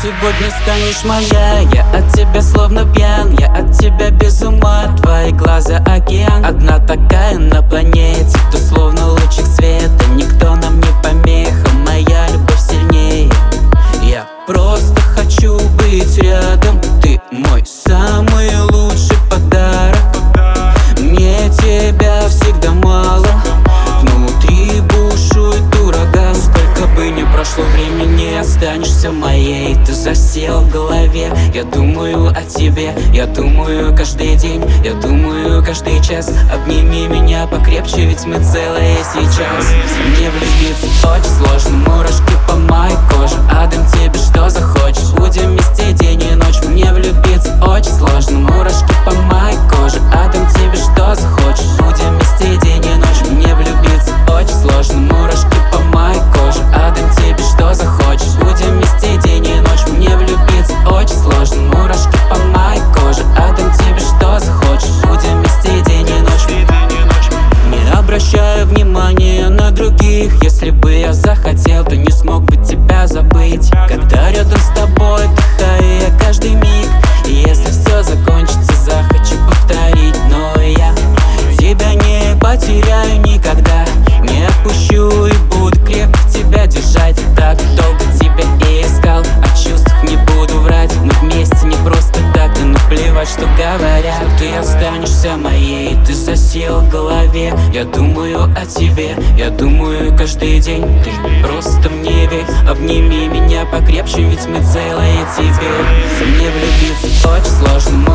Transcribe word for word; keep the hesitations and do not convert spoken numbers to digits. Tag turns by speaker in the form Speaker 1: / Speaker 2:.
Speaker 1: сегодня станешь моя. Я от тебя словно пьян, я от тебя без ума. Твои глаза океан, одна такая на планете. Ты словно лучик света, никто нам не помеха. Моя любовь сильнее, я просто хочу быть рядом. Ты мой самый лучший подарок. Мне тебя всегда мало, внутри бушует ураган. Сколько бы ни прошло времени, не останешься моей. Ты засел в голове, я думаю о тебе. Я думаю каждый день, я думаю каждый час. Обними меня покрепче, ведь мы целые сейчас. Мне влюбиться очень сложно, мурашки по моей коже. Отдам тебе, что захочешь, будем вместе день и ночь. Мне влюбиться очень сложно, мурашки по моей коже. Отдам тебе, что захочешь, будем вместе день и ночь. Мне влюбиться очень сложно, мурашки по моей коже. Отдам тебе, что захочешь, будем вместе день и ночь. Мне влюбиться очень сложно, мурашки по моей коже. Отдам тебе, что захочешь, будем вместе день и ночь. Не обращаю внимания на других. Если бы я захотел, то не смог бы тебя забыть. Когда рядом с тобой, вдыхаю я каждый миг. И если все закончится, захочу повторить. Но я тебя не потеряю никогда. Не отпущу и буду крепко тебя держать. Так долго тебя и искал, о чувствах не буду врать. Мы вместе не просто так, да наплевать, что говорят. Ты останешься моей, ты засел в голове. Я думаю о тебе, я думаю каждый день. Ты просто мне верь, обними меня покрепче, ведь мы целые тебе. Мне влюбиться очень сложно,